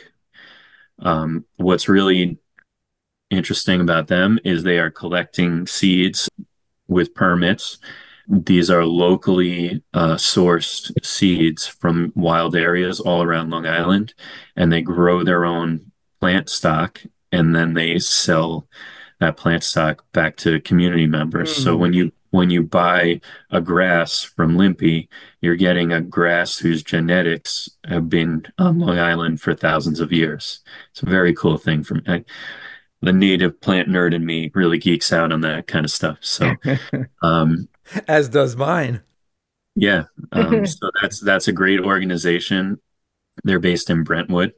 Um, what's really interesting about them is they are collecting seeds with permits. These are locally uh, sourced seeds from wild areas all around Long Island, and they grow their own plant stock, and then they sell that plant stock back to community members. Mm. So when you when you buy a grass from LIMPI, you're getting a grass whose genetics have been on Long Island for thousands of years. It's a very cool thing for me. I, the native plant nerd in me really geeks out on that kind of stuff. So, um,
as does mine.
Yeah. Um, so that's, that's a great organization. They're based in Brentwood.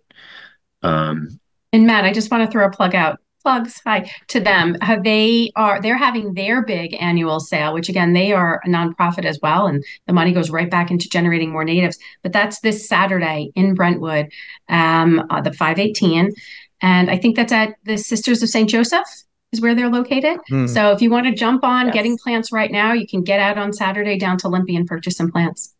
Um,
and Matt, I just want to throw a plug out. Plugs, hi, to them. Uh, they are, they're having their big annual sale, which again, they are a nonprofit as well. And the money goes right back into generating more natives. But that's this Saturday in Brentwood, um, uh, the five eighteen. And I think that's at the Sisters of Saint Joseph is where they're located. Mm. So if you want to jump on yes. getting plants right now, you can get out on Saturday down to LIMPI and purchase some plants.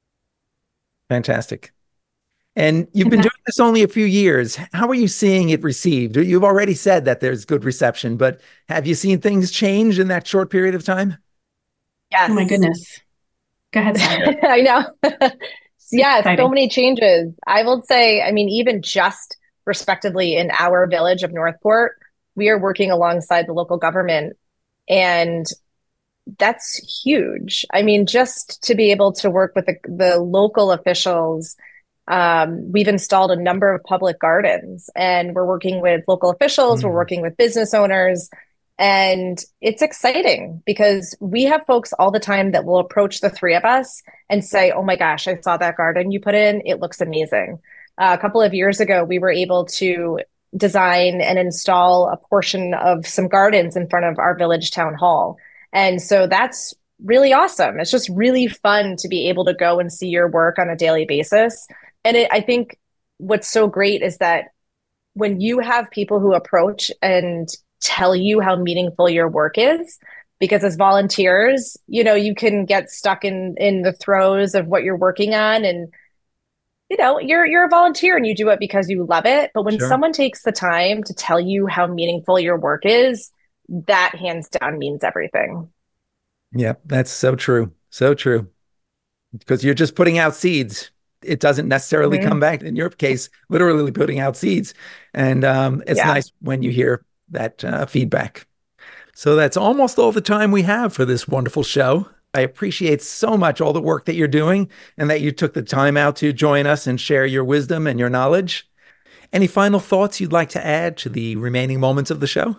Fantastic. And you've been doing this only a few years. How are you seeing it received? You've already said that there's good reception, but have you seen things change in that short period of time?
Yes.
Oh my goodness. Go ahead, Sarah.
I know. Yeah, so many changes. I will say, I mean, even just respectively in our village of Northport, we are working alongside the local government, and that's huge. I mean, just to be able to work with the, the local officials. Um, we've installed a number of public gardens, and we're working with local officials. Mm. We're working with business owners, and it's exciting because we have folks all the time that will approach the three of us and say, "Oh my gosh, I saw that garden you put in. It looks amazing." Uh, a couple of years ago, we were able to design and install a portion of some gardens in front of our village town hall. And so that's really awesome. It's just really fun to be able to go and see your work on a daily basis. And it, I think what's so great is that when you have people who approach and tell you how meaningful your work is, because as volunteers, you know, you can get stuck in in the throes of what you're working on, and you know, you're you're a volunteer and you do it because you love it. But when
Sure.
someone takes the time to tell you how meaningful your work is, that hands down means everything.
Yeah, that's so true. So true. Because you're just putting out seeds. It doesn't necessarily
Mm-hmm.
come back. In your case, literally putting out seeds. And um, it's
Yeah.
nice when you hear that uh, feedback. So that's almost all the time we have for this wonderful show. I appreciate so much all the work that you're doing and that you took the time out to join us and share your wisdom and your knowledge. Any final thoughts you'd like to add to the remaining moments of the show?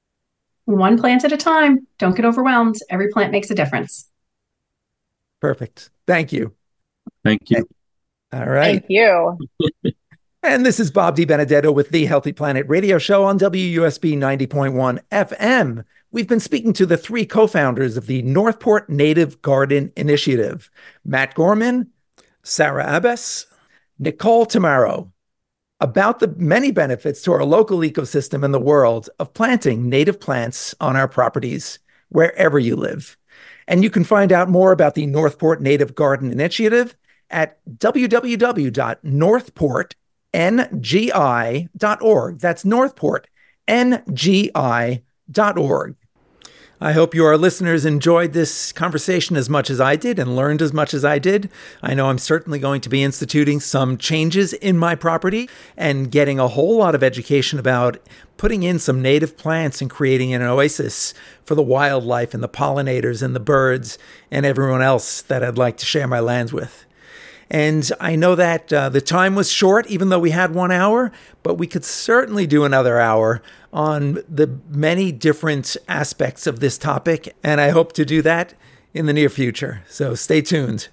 One plant at a time. Don't get overwhelmed. Every plant makes a difference.
Perfect. Thank you.
Thank you.
All right.
Thank you.
And this is Bob DiBenedetto with the Healthy Planet Radio Show on W U S B ninety point one F M. We've been speaking to the three co-founders of the Northport Native Garden Initiative, Matt Gorman, Sarah Abbas, Nicole Tamaro, about the many benefits to our local ecosystem and the world of planting native plants on our properties, wherever you live. And you can find out more about the Northport Native Garden Initiative at w w w dot northport n g i dot org. That's northport n g i dot org. I hope you, our listeners, enjoyed this conversation as much as I did and learned as much as I did. I know I'm certainly going to be instituting some changes in my property and getting a whole lot of education about putting in some native plants and creating an oasis for the wildlife and the pollinators and the birds and everyone else that I'd like to share my lands with. And I know that uh, the time was short, even though we had one hour, but we could certainly do another hour on the many different aspects of this topic. And I hope to do that in the near future. So stay tuned.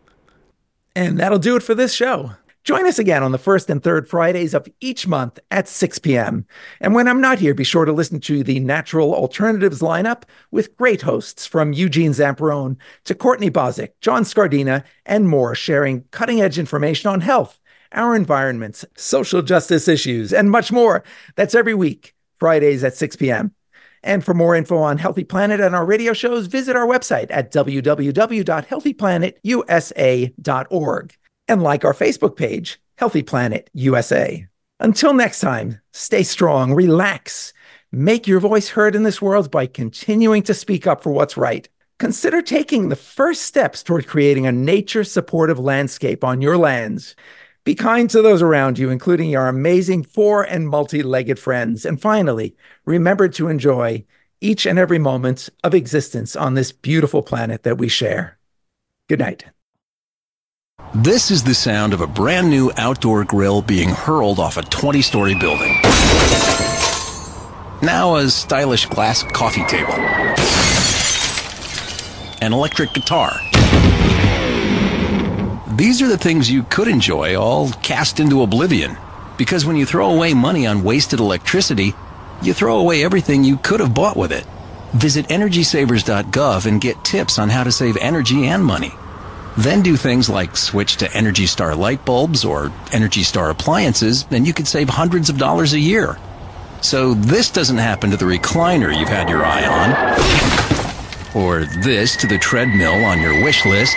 And that'll do it for this show. Join us again on the first and third Fridays of each month at six p.m. And when I'm not here, be sure to listen to the Natural Alternatives lineup with great hosts from Eugene Zamperone to Courtney Bozick, John Scardina, and more, sharing cutting-edge information on health, our environments, social justice issues, and much more. That's every week, Fridays at six p.m. And for more info on Healthy Planet and our radio shows, visit our website at w w w dot healthy planet u s a dot org. And like our Facebook page, Healthy Planet U S A. Until next time, stay strong, relax, make your voice heard in this world by continuing to speak up for what's right. Consider taking the first steps toward creating a nature-supportive landscape on your lands. Be kind to those around you, including your amazing four- and multi-legged friends. And finally, remember to enjoy each and every moment of existence on this beautiful planet that we share. Good night.
This is the sound of a brand new outdoor grill being hurled off a twenty-story building. Now a stylish glass coffee table. An electric guitar. These are the things you could enjoy, all cast into oblivion. Because when you throw away money on wasted electricity, you throw away everything you could have bought with it. Visit energy savers dot gov and get tips on how to save energy and money. Then do things like switch to Energy Star light bulbs or Energy Star appliances, and you could save hundreds of dollars a year. So this doesn't happen to the recliner you've had your eye on, or this to the treadmill on your wish list,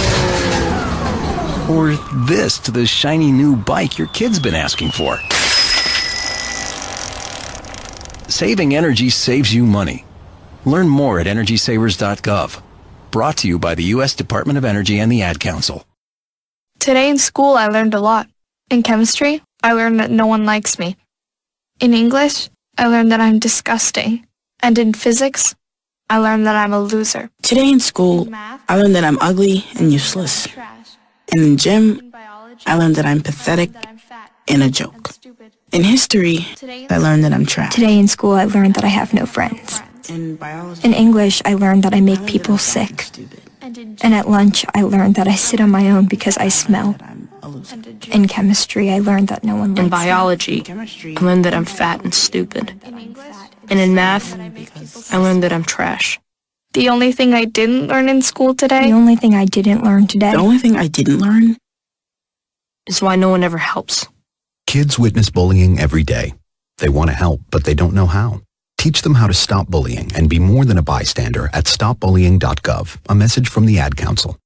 or this to the shiny new bike your kid's been asking for. Saving energy saves you money. Learn more at energy savers dot gov. Brought to you by the U S Department of Energy and the Ad Council.
Today in school, I learned a lot. In chemistry, I learned that no one likes me. In English, I learned that I'm disgusting. And in physics, I learned that I'm a loser.
Today in school, I learned that I'm ugly and useless. And in gym, I learned that I'm pathetic and a joke. In history, I learned that I'm trash.
Today in school, I learned that I have no friends.
In biology,
In English, I learned that I make people sick. And at lunch, I learned that I sit on my own because I smell.
I'm a loser.
In chemistry, I learned that no one likes
In
me.
biology, I learned that I'm fat and stupid. And in math, I learned that I'm trash.
The only thing I didn't learn in school today.
The only thing I didn't learn today.
The only thing I didn't learn
is why no one ever helps.
Kids witness bullying every day. They want to help, but they don't know how. Teach them how to stop bullying and be more than a bystander at stop bullying dot gov. A message from the Ad Council.